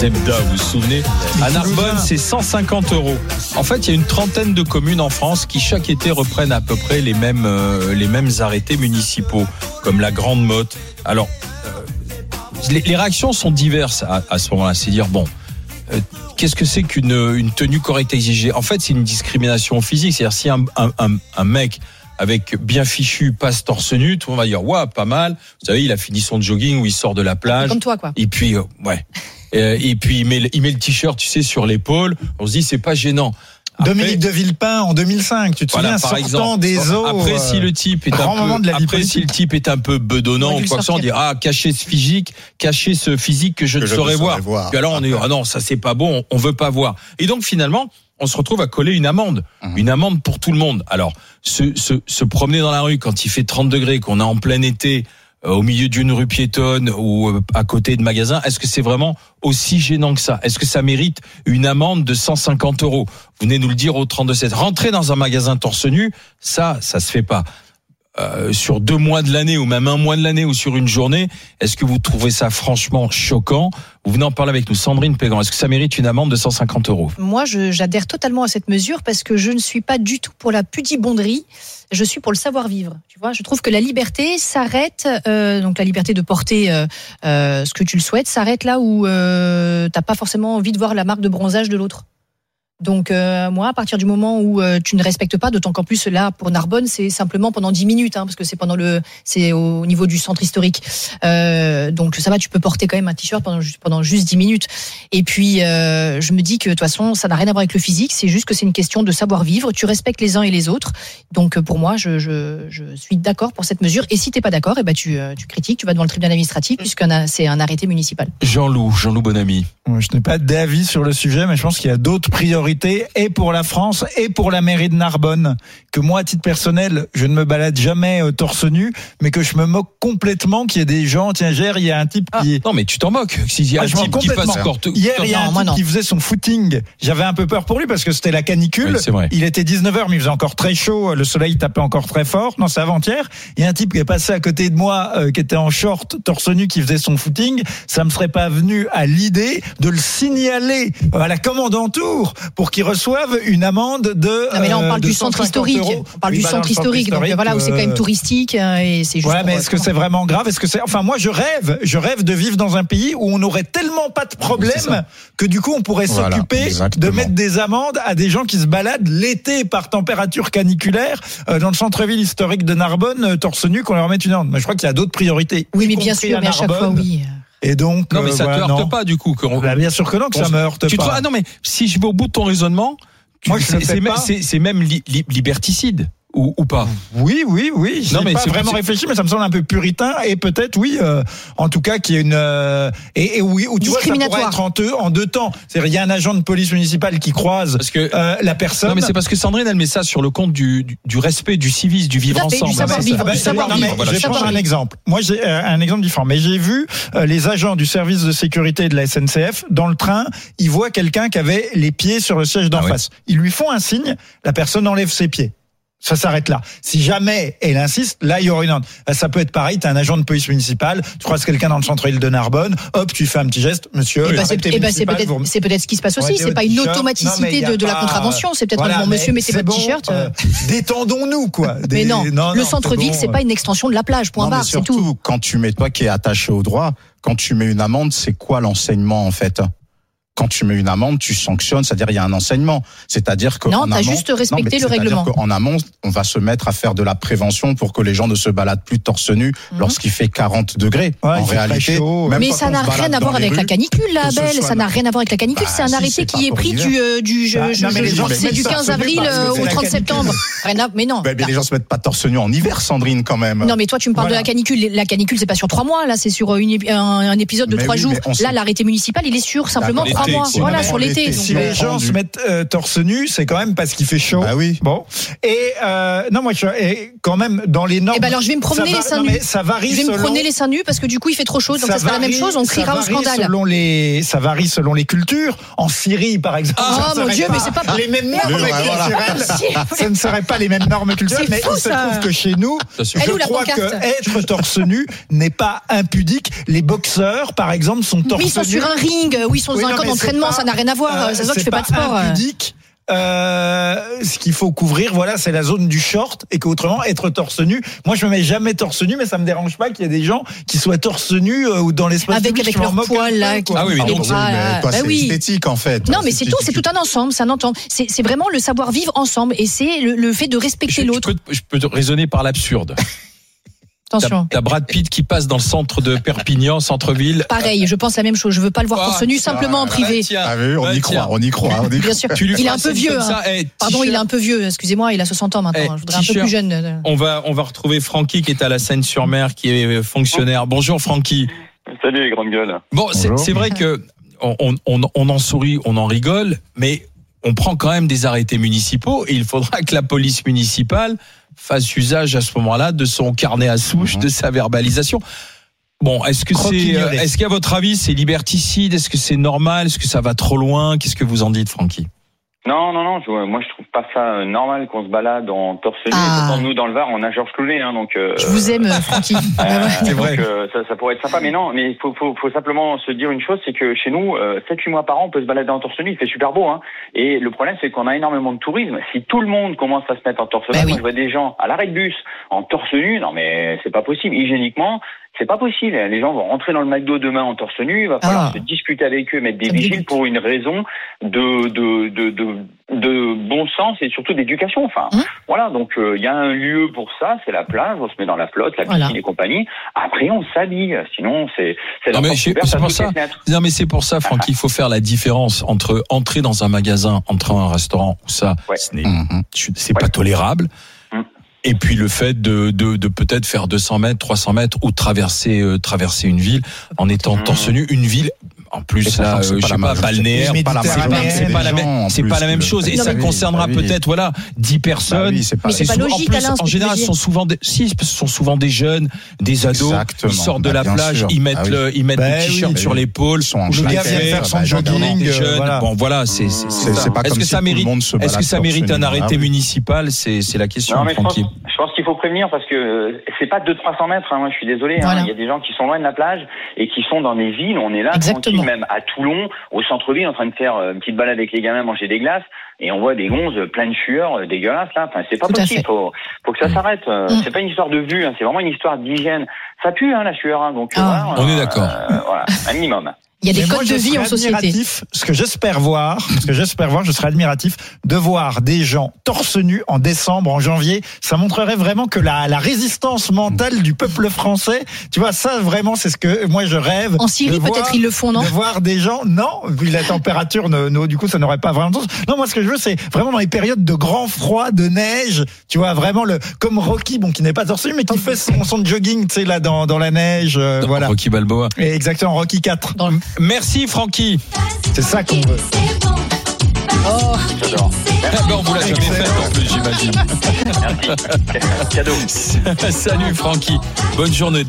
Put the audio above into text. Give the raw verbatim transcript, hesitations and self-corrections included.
Zebda, vous vous souvenez? À Narbonne, c'est cent cinquante euros. En fait, il y a une trentaine de communes en France qui chaque été reprennent à peu près les mêmes, euh, les mêmes arrêtés municipaux, comme la Grande Motte. Alors, euh, les, les réactions sont diverses à, à ce moment-là. C'est dire, bon, euh, qu'est-ce que c'est qu'une une tenue correcte exigée? En fait, c'est une discrimination physique. C'est-à-dire, si un, un, un, un mec avec bien fichu passe torse nu, tout le monde va dire, ouais, pas mal. Vous savez, il a fini son jogging ou il sort de la plage. Comme toi, quoi. Et puis, euh, ouais. Et puis il met, il met le t-shirt, tu sais, sur l'épaule. On se dit, c'est pas gênant. Après, Dominique de Villepin en deux mille cinq, tu te voilà, souviens, par sortant exemple, des eaux. Après, si le type est un peu, après, si le type est un peu bedonnant ou quoi que ce soit, on dit, ah, cacher ce physique, cacher ce physique que je ne saurais voir. voir. Puis alors, on est, ah non, ça c'est pas bon, on veut pas voir. Et donc, finalement, on se retrouve à coller une amende. Mmh. Une amende pour tout le monde. Alors, se, se, se promener dans la rue quand il fait trente degrés, qu'on est en plein été, au milieu d'une rue piétonne ou à côté de magasins, est-ce que c'est vraiment aussi gênant que ça? Est-ce que ça mérite une amende de cent cinquante euros? Vous venez nous le dire au trente-deux sept. Rentrer dans un magasin torse nu, ça, ça se fait pas. Euh, sur deux mois de l'année ou même un mois de l'année ou sur une journée, est-ce que vous trouvez ça franchement choquant? Vous venez en parler avec nous, Sandrine Pégan. Est-ce que ça mérite une amende de cent cinquante euros? Moi, je, j'adhère totalement à cette mesure parce que je ne suis pas du tout pour la pudibonderie. Je suis pour le savoir-vivre. Tu vois, je trouve que la liberté s'arrête, euh, donc la liberté de porter euh, euh, ce que tu le souhaites, s'arrête là où euh, t'as pas forcément envie de voir la marque de bronzage de l'autre. Donc euh, moi, à partir du moment où euh, tu ne respectes pas, d'autant qu'en plus là pour Narbonne, c'est simplement pendant dix minutes, hein, parce que c'est pendant le, c'est au niveau du centre historique. Euh, donc ça va, tu peux porter quand même un t-shirt pendant pendant juste dix minutes. Et puis euh, je me dis que de toute façon, ça n'a rien à voir avec le physique, c'est juste que c'est une question de savoir vivre. Tu respectes les uns et les autres. Donc pour moi, je je, je suis d'accord pour cette mesure. Et si t'es pas d'accord, et ben tu tu critiques, tu vas devant le tribunal administratif puisque c'est un arrêté municipal. Jean-Loup, Jean-Loup Bonamy. Je n'ai pas d'avis sur le sujet, mais je pense qu'il y a d'autres priorités, et pour la France et pour la mairie de Narbonne, que moi, à titre personnel, je ne me balade jamais euh, torse nu, mais que je me moque complètement qu'il y ait des gens, tiens, hier, il y a un type qui... Ah, non, mais tu t'en moques. S'il y a ah, un type qui passe encore... Hier, il y a un type qui faisait son footing. J'avais un peu peur pour lui parce que c'était la canicule. Oui, c'est vrai. Il était dix-neuf heures, mais il faisait encore très chaud. Le soleil tapait encore très fort. Non, c'est avant-hier. Il y a un type qui est passé à côté de moi, euh, qui était en short, torse nu, qui faisait son footing. Ça me serait pas venu à l'idée de le signaler à la commandanture pour qu'il reçoive une amende de. Non, mais là, on parle du centre historique. Euros. On parle oui, du bah, centre historique. Donc historique, voilà, où euh... c'est quand même touristique et c'est juste. Ouais, mais est-ce que c'est vraiment grave? Est-ce que c'est, enfin, moi, je rêve, je rêve de vivre dans un pays où on n'aurait tellement pas de problème que du coup, on pourrait voilà, s'occuper exactement. de mettre des amendes à des gens qui se baladent l'été par température caniculaire euh, dans le centre-ville historique de Narbonne, euh, torse nu, qu'on leur mette une amende. Mais je crois qu'il y a d'autres priorités. Oui, mais bien sûr, à mais à chaque fois, oui. Et donc, non, mais ça euh, te voilà, heurte non. pas, du coup. Que bah, bien sûr que non, que ça me heurte tu pas. Te... Ah non, mais si je vais au bout de ton raisonnement, moi, c'est, c'est, même, c'est, c'est même li- li- liberticide. Ou, ou pas? Oui, oui, oui. Je n'ai pas vraiment réfléchi, mais ça me semble un peu puritain et peut-être, oui, euh, en tout cas, qu'il y a une euh, et, et oui, où tu vois, ça pourrait être en deux, en deux temps. C'est-à-dire, il y a un agent de police municipale qui croise parce que, euh, la personne. Non, mais c'est parce que Sandrine, elle met ça sur le compte du, du, du respect, du civisme, du vivre ensemble. Du savoir vivre. Ben, du savoir non, vivre. Mais Voilà, je vais prendre un exemple. Moi, j'ai euh, un exemple différent. Mais j'ai vu euh, les agents du service de sécurité de la S N C F dans le train. Ils voient quelqu'un qui avait les pieds sur le siège d'en ah, face. Oui. Ils lui font un signe. La personne enlève ses pieds. Ça s'arrête là. Si jamais elle insiste, là il y aura une amende. Ça peut être pareil, tu as un agent de police municipale, tu croises quelqu'un dans le centre-ville de Narbonne, hop, tu fais un petit geste, monsieur. Et bah c'est, et bah c'est peut-être vous... c'est peut-être ce qui se passe aussi, ouais, c'est pas une automaticité non, de, de la contravention, c'est peut-être voilà, bon monsieur mettez votre bon, t-shirt. Euh... Détendons-nous quoi. Des... Mais non, non le non, centre-ville c'est, bon, c'est pas une extension de la plage, point non, barre, c'est tout. Surtout quand tu mets toi qui est attaché au droit, quand tu mets une amende, c'est quoi l'enseignement en fait? Quand tu mets une amende, tu sanctionnes, c'est-à-dire il y a un enseignement. C'est-à-dire que non, en t'as amont, juste respecté non, le règlement. En amont, on va se mettre à faire de la prévention pour que les gens ne se baladent plus torse nu mmh. lorsqu'il fait quarante degrés. Ouais, en réalité, chaud, même mais ça n'a rien à voir avec rues, la canicule, là, Abel. Ça n'a rien à voir avec la canicule. Bah, c'est un si, arrêté c'est qui est pris du, euh, du, je, bah, je, non, je, je, c'est du quinze avril au trente septembre. Rien à, mais non. Mais les gens se mettent pas torse nu en hiver, Sandrine, quand même. Non, mais toi, tu me parles de la canicule. La canicule, c'est pas sur trois mois. Là, c'est sur un épisode de trois jours. Là, l'arrêté municipal, il est sur simplement trois trois mois. quoi. Voilà, sur l'été. Si donc, les gens se mettent euh, torse nu, c'est quand même parce qu'il fait chaud. Bah oui. Bon. Et euh, non, moi, je, et quand même dans les normes. Eh ben alors, je vais me promener ça les va- seins non, nus. mais ça varie Je vais me selon. promener les seins nus parce que du coup, il fait trop chaud. Donc ça, sera la même chose. On criera ça au varie scandale. Selon les, ça varie selon les cultures. En Syrie, par exemple. Ah, ça ne mon serait Dieu, pas mais c'est pas- les mêmes normes Le- culturelles. voilà. Ça ne serait pas les mêmes normes culturelles. C'est Mais fou, il se ça. trouve que chez nous, sûr. je Elle est où, la crois pancarte que être torse nu n'est pas impudique. Les boxeurs, par exemple, sont torse Mais nu. ils sont sur un ring. Oui, ils sont Oui, dans un non, camp mais c'est d'entraînement. pas- Ça n'a rien à voir. Euh, Ça se voit que c'est tu fais pas de sport. euh. impudique. Euh, ce qu'il faut couvrir, voilà, c'est la zone du short et qu'autrement être torse nu. Moi, je me mets jamais torse nu, mais ça me dérange pas qu'il y ait des gens qui soient torse nu euh, ou dans l'espace Avec- public. avec Je m'en leurs moque un poils, peu, là, quoi. qui- Ah oui, mais Les donc, bras, mais là. toi, Bah c'est oui. esthétique en fait. Non, mais c'est tout, c'est tu- tout un ensemble, c'est un ensemble. C'est c'est vraiment le savoir-vivre ensemble et c'est le, le fait de respecter Je, je l'autre. peux, je peux te raisonner par l'absurde. Attention. T'as, t'as Brad Pitt qui passe dans le centre de Perpignan, centre-ville. Pareil, je pense la même chose. Je veux pas le voir Ah, torse nu, simplement en privé. tiens. Ah oui, on Ouais, y tiens. croit, on y croit. On y Bien croit. sûr. Tu lui Il est fais un peu scène vieux. comme hein. ça, eh, Pardon, t-shirt. il est un peu vieux. Excusez-moi, il a soixante ans maintenant. Eh, Je voudrais un peu t-shirt. plus jeune. On va, on va retrouver Francky qui est à la Seine-sur-Mer, qui est fonctionnaire. Bonjour Francky. Salut les grandes gueules. Bon, c'est, Bonjour. c'est vrai que on, on, on, on en sourit, on en rigole, mais on prend quand même des arrêtés municipaux et il faudra que la police municipale fasse usage à ce moment-là de son carnet à souche, Mhm. de sa verbalisation. Bon, est-ce que c'est, Croquignoler. est-ce qu'à votre avis c'est liberticide? Est-ce que c'est normal? Est-ce que ça va trop loin? Qu'est-ce que vous en dites, Francky? Non, non, non, je, moi je trouve pas ça euh, normal qu'on se balade en torse nu. Ah. Pourtant, nous dans le Var, on a Georges Clooney, hein, donc. Euh, Je vous aime, Francky. euh, Ouais, ouais. C'est vrai. donc, euh, ça, ça pourrait être sympa, mais non, mais il faut, faut, faut simplement se dire une chose, c'est que chez nous, euh, sept huit mois par an, on peut se balader en torse nu, il fait super beau, hein. Et le problème, c'est qu'on a énormément de tourisme. Si tout le monde commence à se mettre en torse nu, Bah oui. moi je vois des gens à l'arrêt de bus en torse nu, non mais c'est pas possible. Hygiéniquement, c'est pas possible. Les gens vont rentrer dans le McDo demain en torse nu, il va falloir Ah. se discuter avec eux, mettre des Ça me vigiles dégoûte. pour une raison de, de, de, de, de bon sens et surtout d'éducation. Enfin, Hum. voilà. Donc, il euh, y a un lieu pour ça, c'est la plage, on se met dans la flotte, la piscine Voilà. et compagnie. Après, on s'habille. Sinon, c'est, c'est Non, la mais porte c'est- ouverte c'est à pour toutes ça. les fenêtres. Non, mais c'est pour ça, Francky, il faut faire la différence entre entrer dans un magasin, entrer dans un restaurant, où ça, Ouais. ce n'est, Mhm. c'est Ouais. pas tolérable. Hum. Et puis le fait de, de, de peut-être faire deux cents mètres, trois cents mètres ou traverser, euh, traverser une ville en étant Mmh. torse nu, une ville, en plus, Et sachant là, que c'est euh, pas je sais la pas, majorité. balnéaire, Les pas la c'est pas, Méditerranéens, c'est pas la des même, gens, en c'est plus, pas la même qui chose le et font. ça Bah oui, concernera bah oui. peut-être, voilà, dix personnes. Bah oui, c'est pas- Mais c'est pas souvent- logique, en plus, Alain, ce que en tu général, veux ce dire. sont souvent des, si, ce sont souvent des jeunes, des ados, Exactement. ils sortent de Bah, la bien plage, sûr. ils mettent Ah oui. le, ils mettent Bah le t-shirt oui, sur oui. l'épaule. Ils sont en Le gars claquettes, vient de faire son bah, jogging, des euh, jeunes. voilà. Bon, voilà, c'est, c'est, C'est ça. c'est pas Est-ce comme que si ça tout le mérite, monde se est-ce que balade ça torse mérite nu. un Ah arrêté oui. municipal? C'est, c'est la question, Non, mais je pense, Francky. je pense qu'il faut prévenir parce que euh, c'est pas deux trois cents mètres. Hein, moi, je suis désolé. hein. Voilà. Il y a des gens qui sont loin de la plage et qui sont dans des villes. On est là, Exactement. tranquille, même à Toulon, au centre-ville, en train de faire euh, une petite balade avec les gamins, manger des glaces, et on voit des gonzes pleines de sueur, euh, dégueulasses là. Enfin, c'est pas Tout à possible. fait. Faut, faut que ça s'arrête. Euh, Mm. C'est pas une histoire de vue. Hein, c'est vraiment une histoire d'hygiène. Ça pue, hein, la sueur. Hein, donc, euh, Ah. voilà, On est euh, d'accord. euh, voilà, un minimum. Il y a des Mais moi, codes je de vie serais en société. admiratif, ce que j'espère voir, ce que j'espère voir, je serais admiratif de voir des gens torse nu en décembre, en janvier. Ça montrerait vraiment que la, la résistance mentale du peuple français, tu vois, ça vraiment, c'est ce que moi je rêve. En Syrie, de voir- peut-être ils le font, non De voir des gens, non, vu la température, ne- ne- du coup, ça n'aurait pas vraiment de sens. Non, moi, ce que je veux, c'est vraiment dans les périodes de grand froid, de neige, tu vois, vraiment le, comme Rocky, bon, qui n'est pas torse nu, mais qui fait son, son jogging, tu sais, là, dans, dans la neige, euh, voilà. Rocky Balboa. Et exactement, Rocky quatre. Dans le- Merci, Francky. C'est ça qu'on veut. Oh, J'adore. Eh ben, on vous l'a jamais fait en plus, j'imagine. Merci. Cadeau. Salut, Francky. Bonne journée.